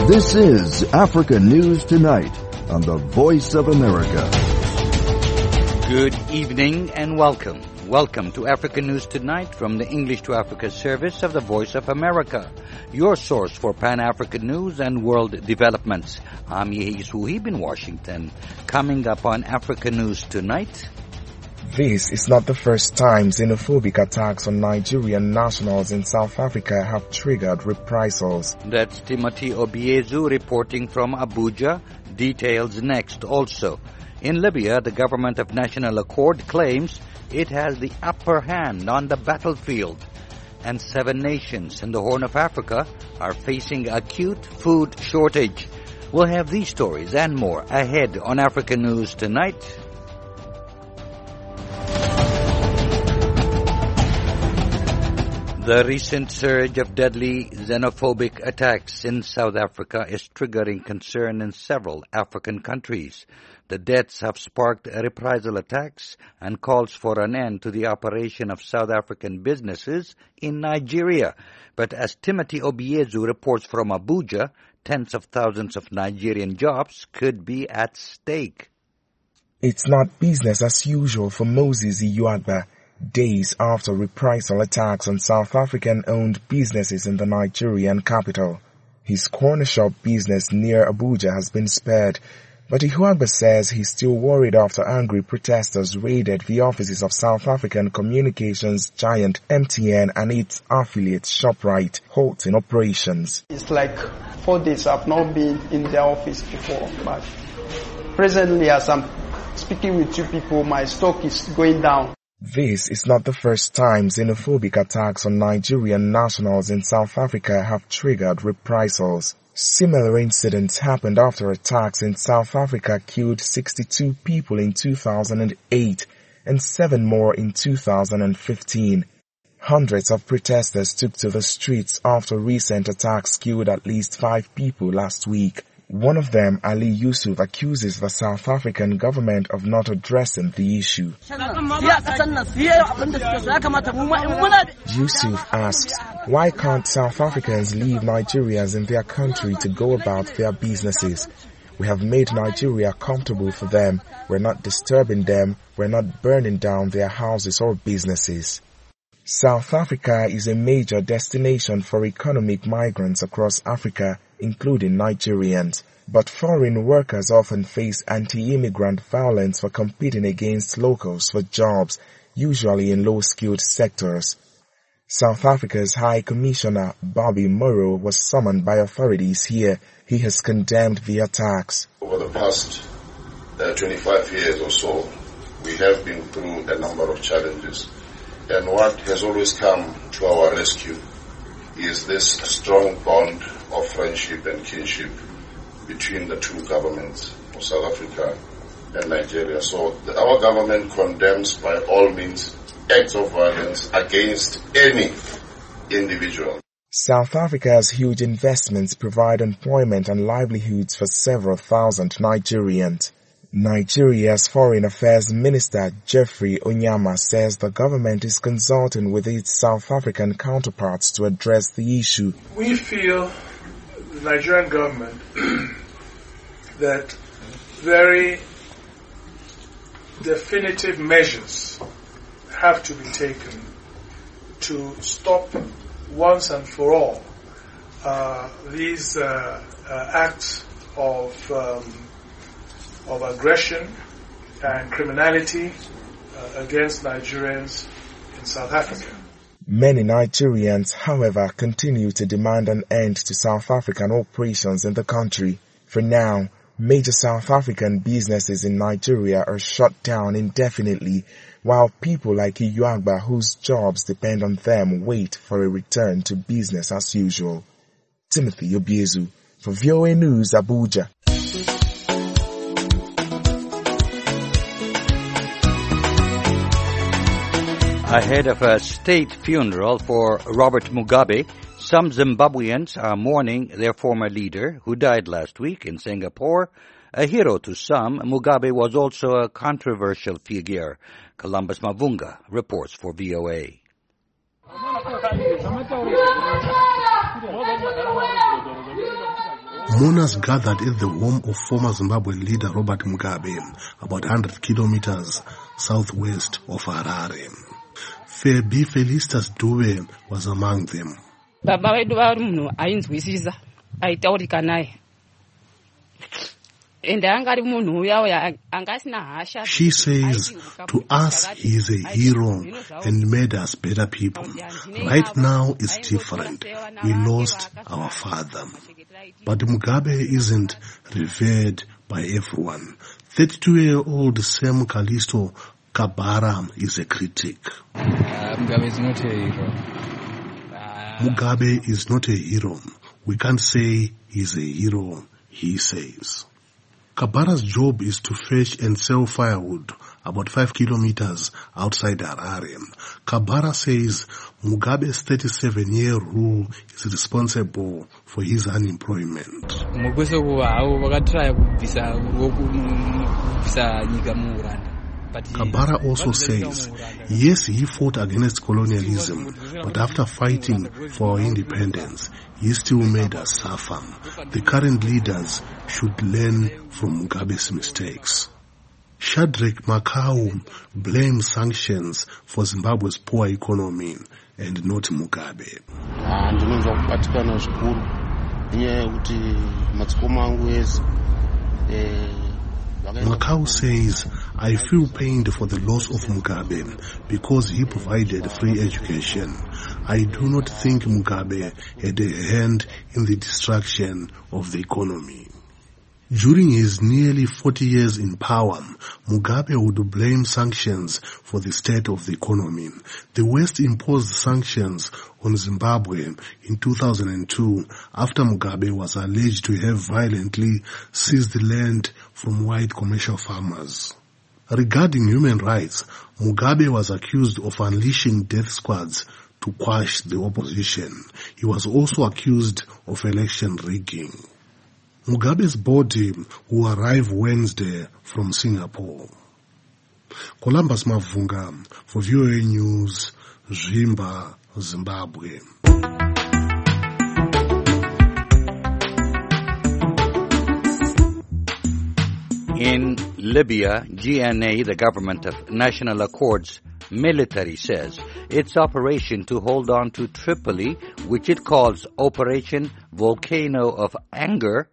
This is Africa News Tonight on the Voice of America. Good evening and welcome. Welcome to Africa News Tonight from the English to Africa service of the Voice of America, your source for Pan-African news and world developments. I'm Yehi Suhib in Washington. Coming up on Africa News Tonight. This is not the first time xenophobic attacks on Nigerian nationals in South Africa have triggered reprisals. That's Timothy Obiezu reporting from Abuja. Details next also. In Libya, the Government of National Accord claims it has the upper hand on the battlefield. And 7 nations in the Horn of Africa are facing acute food shortage. We'll have these stories and more ahead on Africa News Tonight. The recent surge of deadly xenophobic attacks in South Africa is triggering concern in several African countries. The deaths have sparked reprisal attacks and calls for an end to the operation of South African businesses in Nigeria. But as Timothy Obiezu reports from Abuja, tens of thousands of Nigerian jobs could be at stake. It's not business as usual for Moses Ijuagba, days after reprisal attacks on South African-owned businesses in the Nigerian capital. His corner shop business near Abuja has been spared, but Ijuagba says he's still worried after angry protesters raided the offices of South African communications giant MTN and its affiliate ShopRite, halting operations. It's like 4 days I've not been in their office before, but presently as I'm speaking with you people, my stock is going down. This is not the first time xenophobic attacks on Nigerian nationals in South Africa have triggered reprisals. Similar incidents happened after attacks in South Africa killed 62 people in 2008 and 7 more in 2015. Hundreds of protesters took to the streets after recent attacks killed at least 5 people last week. One of them, Ali Yusuf, accuses the South African government of not addressing the issue. Yusuf asks, why can't South Africans leave Nigerians in their country to go about their businesses? We have made Nigeria comfortable for them. We're not disturbing them. We're not burning down their houses or businesses. South Africa is a major destination for economic migrants across Africa, including Nigerians. But foreign workers often face anti-immigrant violence for competing against locals for jobs, usually in low-skilled sectors. South Africa's High Commissioner Bobby Moro was summoned by authorities here. He has condemned the attacks. Over the past 25 years or so, we have been through a number of challenges. And what has always come to our rescue is this strong bond of friendship and kinship between the two governments of South Africa and Nigeria. So our government condemns by all means acts of violence against any individual. South Africa's huge investments provide employment and livelihoods for several thousand Nigerians. Nigeria's Foreign Affairs Minister Geoffrey Onyeama says the government is consulting with its South African counterparts to address the issue. We feel, the Nigerian government, that very definitive measures have to be taken to stop once and for all these acts of aggression and criminality against Nigerians in South Africa. Many Nigerians, however, continue to demand an end to South African operations in the country. For now, major South African businesses in Nigeria are shut down indefinitely, while people like Ijuagba, whose jobs depend on them, wait for a return to business as usual. Timothy Obiezu, for VOA News, Abuja. Ahead of a state funeral for Robert Mugabe, some Zimbabweans are mourning their former leader, who died last week in Singapore. A hero to some, Mugabe was also a controversial figure. Columbus Mavunga reports for VOA. Mourners gathered at the home of former Zimbabwean leader Robert Mugabe, about 100 kilometers southwest of Harare. Febi Felistas Dube was among them. She says, to us he is a hero and made us better people. Right now it's different. We lost our father. But Mugabe isn't revered by everyone. 32-year-old Sam Kalisto Kabara is a critic. Mugabe is not a hero. Mugabe is not a hero. We can't say he's a hero, he says. Kabara's job is to fetch and sell firewood about 5 kilometers outside Harare. Kabara says Mugabe's 37-year rule is responsible for his unemployment. Kabara also says, yes, he fought against colonialism, but after fighting for our independence, he still made us suffer. The current leaders should learn from Mugabe's mistakes. Shadrach Makau blames sanctions for Zimbabwe's poor economy and not Mugabe. Makau says, I feel pained for the loss of Mugabe because he provided free education. I do not think Mugabe had a hand in the destruction of the economy. During his nearly 40 years in power, Mugabe would blame sanctions for the state of the economy. The West imposed sanctions on Zimbabwe in 2002 after Mugabe was alleged to have violently seized the land from white commercial farmers. Regarding human rights, Mugabe was accused of unleashing death squads to quash the opposition. He was also accused of election rigging. Mugabe's body will arrive Wednesday from Singapore. Columbus Mavunga for VOA News, Zvimba, Zimbabwe. In Libya, GNA, the Government of National Accords military, says its operation to hold on to Tripoli, which it calls Operation Volcano of Anger,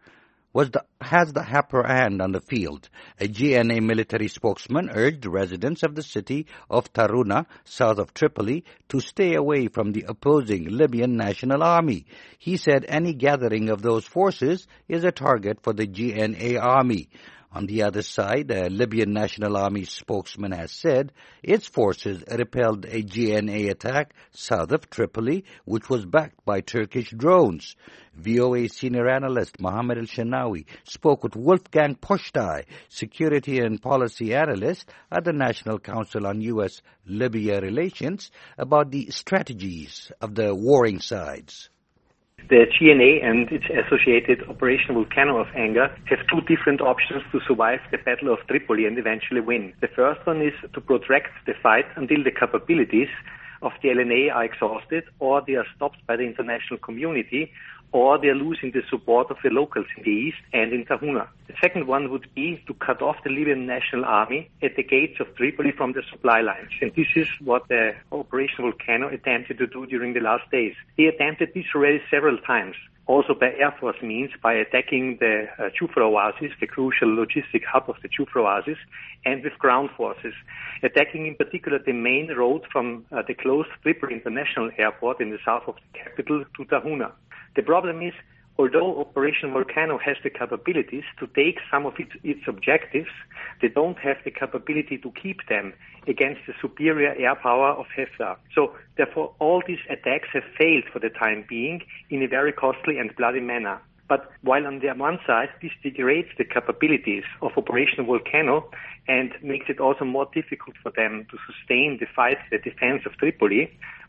has the upper hand on the field. A GNA military spokesman urged residents of the city of Taruna, south of Tripoli, to stay away from the opposing Libyan National Army. He said any gathering of those forces is a target for the GNA army. On the other side, a Libyan National Army spokesman has said its forces repelled a GNA attack south of Tripoli, which was backed by Turkish drones. VOA senior analyst Mohammed El-Shanawi spoke with Wolfgang Poshtay, security and policy analyst at the National Council on U.S.-Libya Relations, about the strategies of the warring sides. The GNA and its associated Operation Volcano of Anger have two different options to survive the Battle of Tripoli and eventually win. The first one is to protract the fight until the capabilities of the LNA are exhausted, or they are stopped by the international community, or they are losing the support of the locals in the east and in Tahuna. The second one would be to cut off the Libyan National Army at the gates of Tripoli from the supply lines. And this is what the Operation Volcano attempted to do during the last days. They attempted this already several times, also by Air Force means, by attacking the Jufra Oasis, the crucial logistic hub of the Jufra Oasis, and with ground forces, attacking in particular the main road from the closed Tripoli International Airport in the south of the capital to Tahuna. The problem is, although Operation Volcano has the capabilities to take some of its objectives, they don't have the capability to keep them against the superior air power of Haftar. So, therefore, all these attacks have failed for the time being in a very costly and bloody manner. But while on the one side, this degrades the capabilities of Operation Volcano and makes it also more difficult for them to sustain the fight, the defense of Tripoli,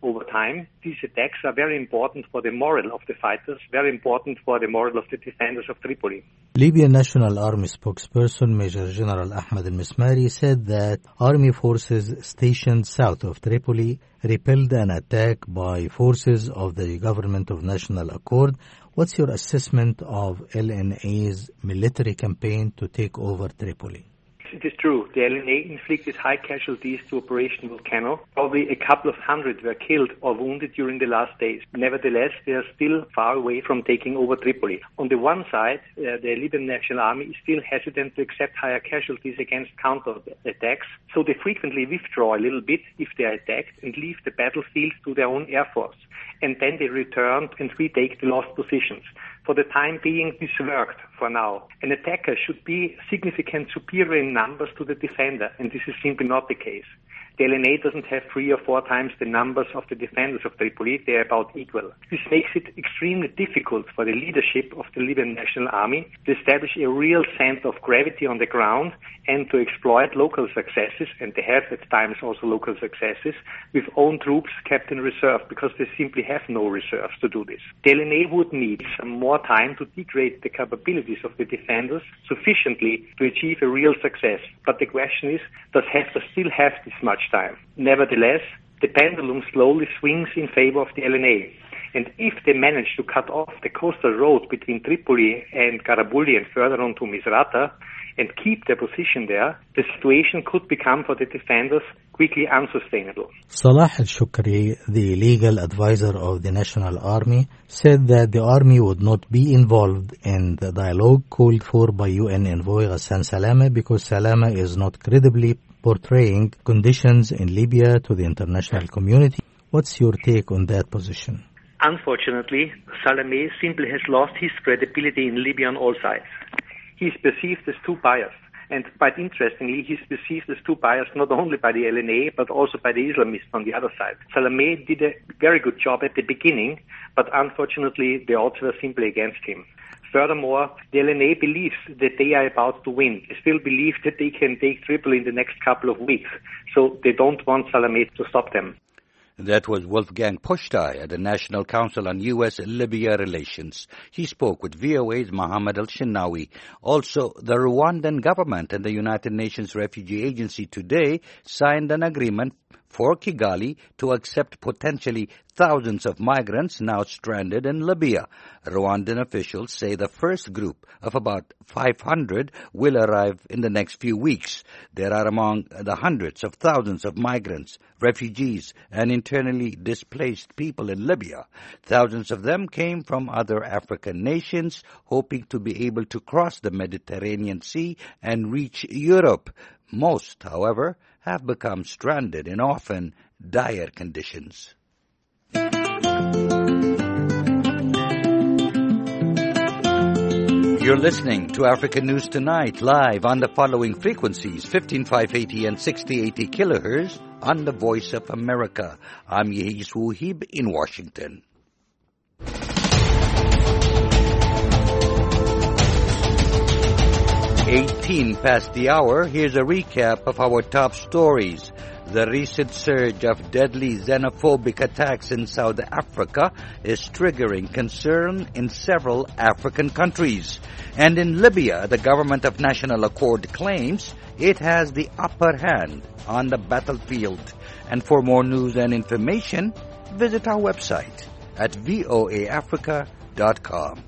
over time. These attacks are very important for the morale of the fighters, very important for the morale of the defenders of Tripoli. Libyan National Army spokesperson Major General Ahmed al-Mismari said that army forces stationed south of Tripoli repelled an attack by forces of the Government of National Accord. What's your assessment of LNA's military campaign to take over Tripoli? It is true. The LNA inflicted high casualties to Operation Volcano. Probably a couple of hundred were killed or wounded during the last days. Nevertheless, they are still far away from taking over Tripoli. On the one side, the Libyan National Army is still hesitant to accept higher casualties against counter-attacks, so they frequently withdraw a little bit if they are attacked and leave the battlefield to their own air force. And then they return and retake the lost positions. For the time being, this worked for now. An attacker should be significantly superior in numbers to the defender, and this is simply not the case. The LNA doesn't have 3 or 4 times the numbers of the defenders of Tripoli. They are about equal. This makes it extremely difficult for the leadership of the Libyan National Army to establish a real center of gravity on the ground and to exploit local successes, and they have at times also local successes, with own troops kept in reserve, because they simply have no reserves to do this. The LNA would need some more time to degrade the capabilities of the defenders sufficiently to achieve a real success. But the question is, does Haftar still have this much time? Nevertheless, the pendulum slowly swings in favor of the LNA. And if they manage to cut off the coastal road between Tripoli and Garabulli and further on to Misrata and keep their position there, the situation could become for the defenders quickly unsustainable. Salah al-Shukri, the legal advisor of the National Army, said that the army would not be involved in the dialogue called for by UN envoy Ghassan Salama because Salama is not credibly portraying conditions in Libya to the international community. What's your take on that position? Unfortunately, Salameh simply has lost his credibility in Libya on all sides. He is perceived as too biased. And quite interestingly, he's perceived as too biased not only by the LNA, but also by the Islamists on the other side. Salameh did a very good job at the beginning, but unfortunately, the odds were simply against him. Furthermore, the LNA believes that they are about to win. They still believe that they can take Tripoli in the next couple of weeks. So they don't want Salameh to stop them. That was Wolfgang Pushtai at the National Council on U.S.-Libya Relations. He spoke with VOA's Mohammed Al-Shinawi. Also, the Rwandan government and the United Nations Refugee Agency today signed an agreement for Kigali to accept potentially thousands of migrants now stranded in Libya. Rwandan officials say the first group of about 500 will arrive in the next few weeks. They are among the hundreds of thousands of migrants, refugees, and internally displaced people in Libya. Thousands of them came from other African nations, hoping to be able to cross the Mediterranean Sea and reach Europe. Most, however, have become stranded in often dire conditions. You're listening to African News Tonight, live on the following frequencies, 15580 and 6080 kilohertz on the Voice of America. I'm Yehis Wuhib in Washington. 18 past the hour, here's a recap of our top stories. The recent surge of deadly xenophobic attacks in South Africa is triggering concern in several African countries. And in Libya, the Government of National Accord claims it has the upper hand on the battlefield. And for more news and information, visit our website at voaafrica.com.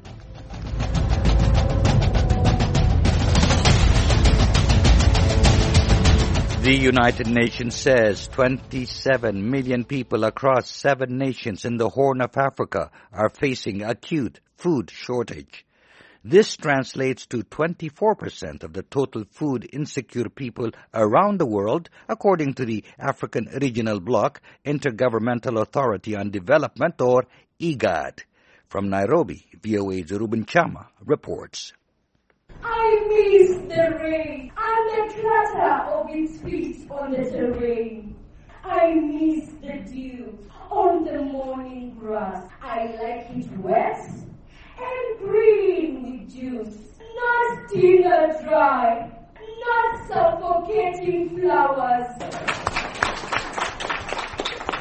The United Nations says 27 million people across 7 nations in the Horn of Africa are facing acute food shortage. This translates to 24% of the total food insecure people around the world, according to the African Regional Bloc Intergovernmental Authority on Development, or IGAD. From Nairobi, VOA's Ruben Chama reports. I miss the rain and the clatter of its feet on the terrain. I miss the dew on the morning grass. I like it wet and green with juice, not still or dry, not suffocating flowers.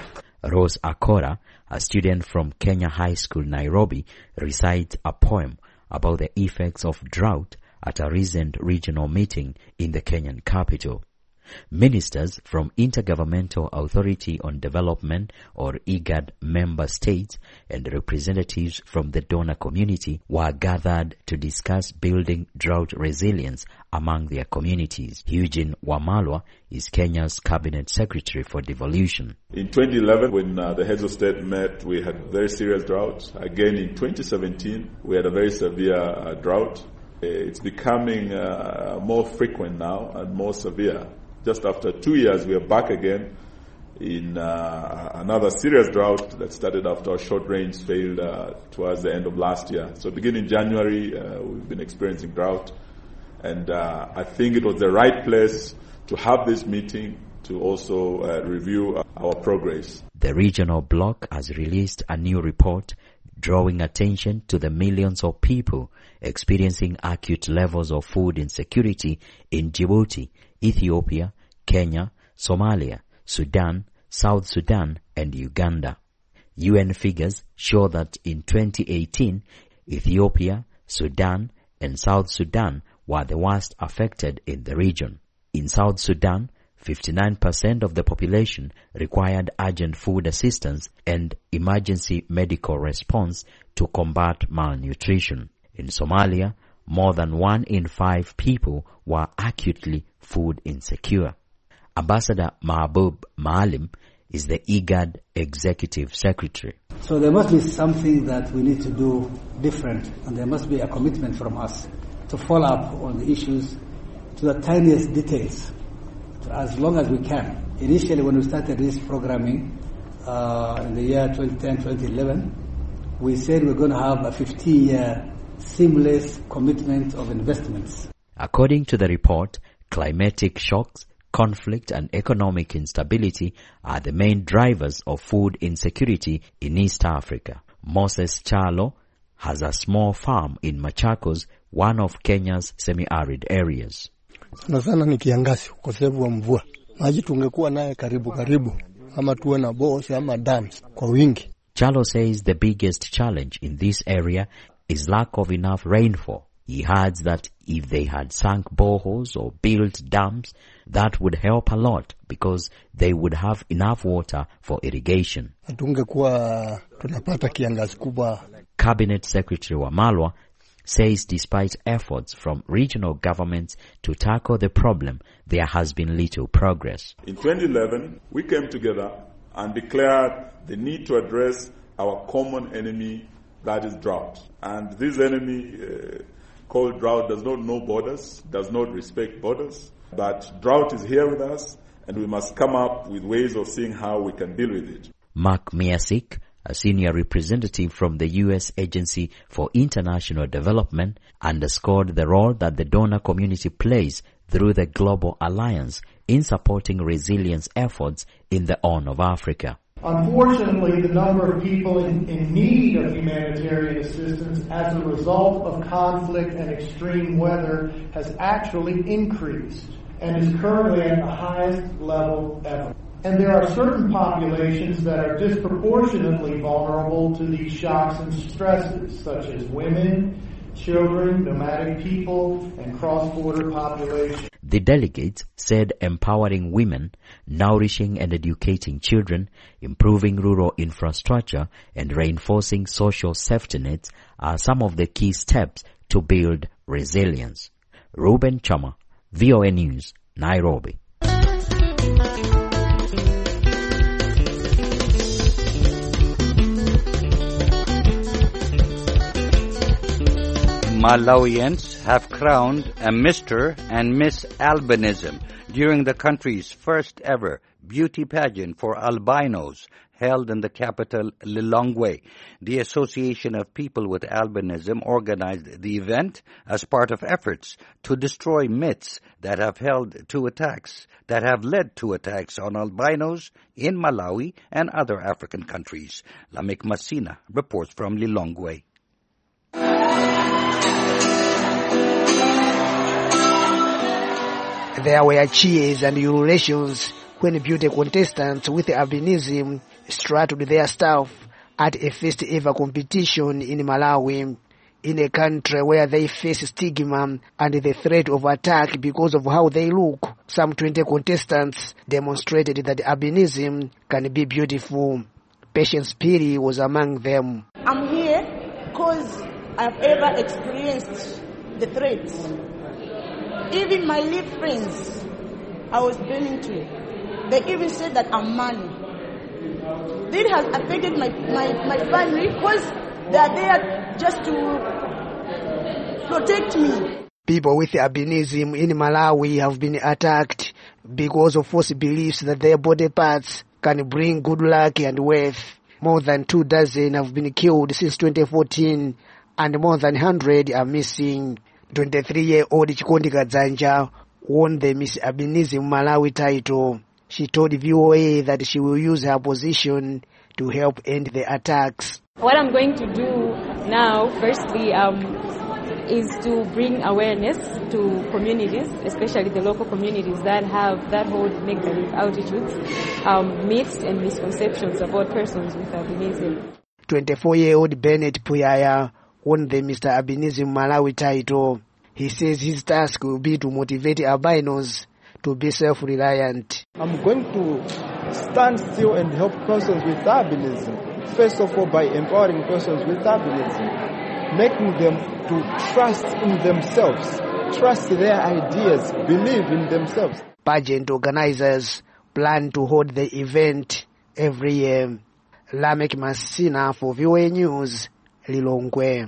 Rose Akora, a student from Kenya High School, Nairobi, recites a poem about the effects of drought at a recent regional meeting in the Kenyan capital. Ministers from Intergovernmental Authority on Development, or IGAD, member states and representatives from the donor community were gathered to discuss building drought resilience among their communities. Eugene Wamalwa is Kenya's Cabinet Secretary for Devolution. In 2011, when the heads of state met, we had very serious drought. Again, in 2017, we had a very severe drought. It's becoming more frequent now and more severe. Just after 2 years, we are back again in another serious drought that started after our short range failed towards the end of last year. So beginning January, we've been experiencing drought. And I think it was the right place to have this meeting to also review our progress. The regional bloc has released a new report drawing attention to the millions of people experiencing acute levels of food insecurity in Djibouti, Ethiopia, Kenya, Somalia, Sudan, South Sudan, and Uganda. UN figures show that in 2018, Ethiopia, Sudan, and South Sudan were the worst affected in the region. In South Sudan, 59% of the population required urgent food assistance and emergency medical response to combat malnutrition. In Somalia, more than 1 in 5 people were acutely food insecure. Ambassador Mahbub Maalim is the IGAD Executive Secretary. So there must be something that we need to do different, and there must be a commitment from us to follow up on the issues to the tiniest details as long as we can. Initially, when we started this programming in the year 2010-2011, we said we're going to have a 15-year seamless commitment of investments. According to the report, climatic shocks, conflict and economic instability are the main drivers of food insecurity in East Africa. Moses Chalo has a small farm in Machakos, one of Kenya's semi-arid areas. Sana ni kiangazi, ukosefu wa mvua. Maji tungekuwa naye karibu ama tuwe na bores ama dams kwa wingi. Chalo says the biggest challenge in this area is lack of enough rainfall. He adds that if they had sunk boreholes or built dams, that would help a lot because they would have enough water for irrigation. Tungekuwa tunapata kiangazi kubwa. Cabinet Secretary Wamalwa says despite efforts from regional governments to tackle the problem, there has been little progress. In 2011, we came together and declared the need to address our common enemy, that is drought. And this enemy called drought does not know borders, does not respect borders, but drought is here with us and we must come up with ways of seeing how we can deal with it. Mark Miasik, a senior representative from the U.S. Agency for International Development, underscored the role that the donor community plays through the Global Alliance in supporting resilience efforts in the Horn of Africa. Unfortunately, the number of people in need of humanitarian assistance as a result of conflict and extreme weather has actually increased and is currently at the highest level ever. And there are certain populations that are disproportionately vulnerable to these shocks and stresses, such as women, children, nomadic people, and cross-border populations. The delegates said empowering women, nourishing and educating children, improving rural infrastructure, and reinforcing social safety nets are some of the key steps to build resilience. Ruben Chama, VOA News, Nairobi. Malawians have crowned a Mr. and Miss Albinism during the country's first ever beauty pageant for albinos held in the capital Lilongwe. The Association of People with Albinism organized the event as part of efforts to destroy myths that have led to attacks on albinos in Malawi and other African countries. Lamik Masina reports from Lilongwe. There were cheers and ululations when beauty contestants with albinism straddled their staff at a first ever competition in Malawi, in a country where they face stigma and the threat of attack because of how they look. Some 20 contestants demonstrated that albinism can be beautiful. Patience Piri was among them. I'm here because I've ever experienced the threats. Even my lip friends, I was burning to. They even said that I'm money. This has affected my family because they are there just to protect me. People with albinism in Malawi have been attacked because of false beliefs that their body parts can bring good luck and wealth. More than 24 have been killed since 2014 and more than 100 are missing. 23-year-old Chikondi Kadzanja won the Miss Albinism Malawi title. She told VOA that she will use her position to help end the attacks. What I'm going to do now, firstly, is to bring awareness to communities, especially the local communities that hold negative attitudes, myths and misconceptions about persons with albinism. 24-year-old Bennett Puyaya won the Mr. Albinism Malawi title. He says his task will be to motivate albinos to be self-reliant. I'm going to stand still and help persons with albinism. First of all, by empowering persons with albinism, making them to trust in themselves, trust their ideas, believe in themselves. Pageant organizers plan to hold the event every year. Lamek Masina for VOA News, Lilongwe.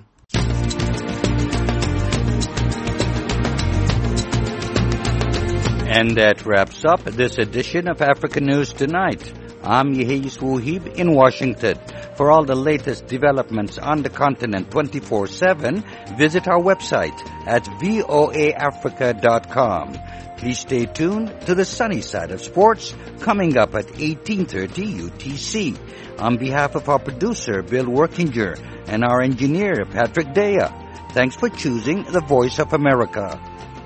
And that wraps up this edition of Africa News Tonight. I'm Yehis Wuhib in Washington. For all the latest developments on the continent 24/7, visit our website at voaafrica.com. Please stay tuned to the sunny side of sports coming up at 18:30 UTC. On behalf of our producer, Bill Workinger, and our engineer, Patrick Dea, thanks for choosing the Voice of America.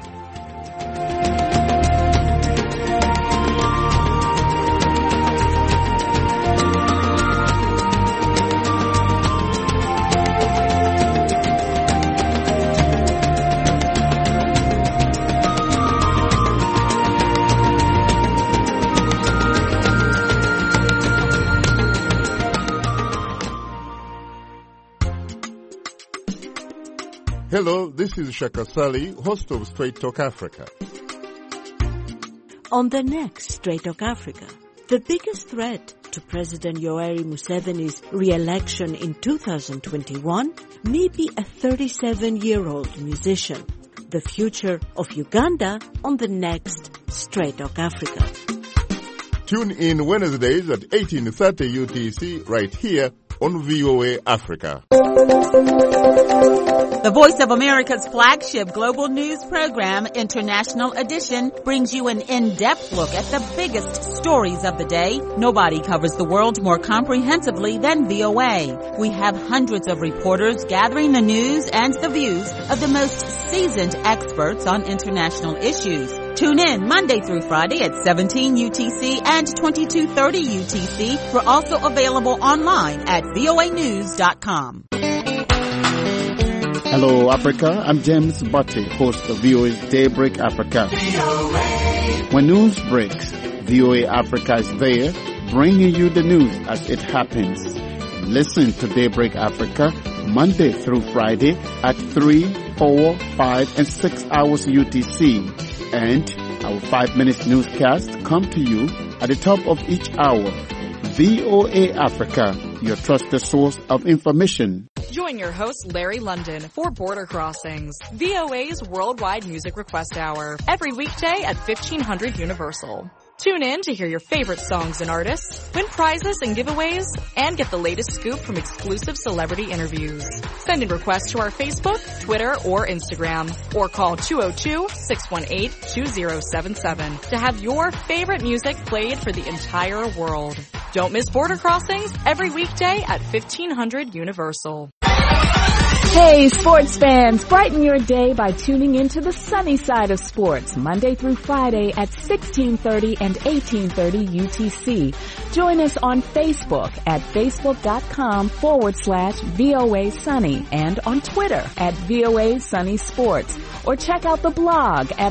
Hello, this is Shaka Sali, host of Straight Talk Africa. On the next Straight Talk Africa, the biggest threat to President Yoweri Museveni's re-election in 2021 may be a 37-year-old musician. The future of Uganda on the next Straight Talk Africa. Tune in Wednesdays at 18:30 UTC right here on VOA Africa. The Voice of America's flagship global news program, International Edition, brings you an in-depth look at the biggest stories of the day. Nobody covers the world more comprehensively than VOA. We have hundreds of reporters gathering the news and the views of the most seasoned experts on international issues. Tune in Monday through Friday at 17 UTC and 22:30 UTC. We're also available online at voanews.com. Hello, Africa. I'm James Butte, host of VOA's Daybreak Africa. When news breaks, VOA Africa is there, bringing you the news as it happens. Listen to Daybreak Africa Monday through Friday at 3, 4, 5, and 6 hours UTC. And our 5-minute newscast come to you at the top of each hour. VOA Africa, your trusted source of information. Join your host, Larry London, for Border Crossings, VOA's worldwide music request hour, every weekday at 1500 Universal. Tune in to hear your favorite songs and artists, win prizes and giveaways, and get the latest scoop from exclusive celebrity interviews. Send in requests to our Facebook, Twitter, or Instagram, or call 202-618-2077 to have your favorite music played for the entire world. Don't miss Border Crossings every weekday at 1500 Universal. Hey, sports fans, brighten your day by tuning into the sunny side of sports, Monday through Friday at 1630 and 1830 UTC. Join us on Facebook at facebook.com/VOA Sunny and on Twitter at VOA Sunny Sports. Or check out the blog at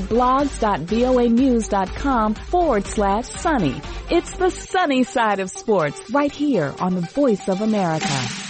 blogs.voanews.com/sunny. It's the sunny side of sports right here on the Voice of America.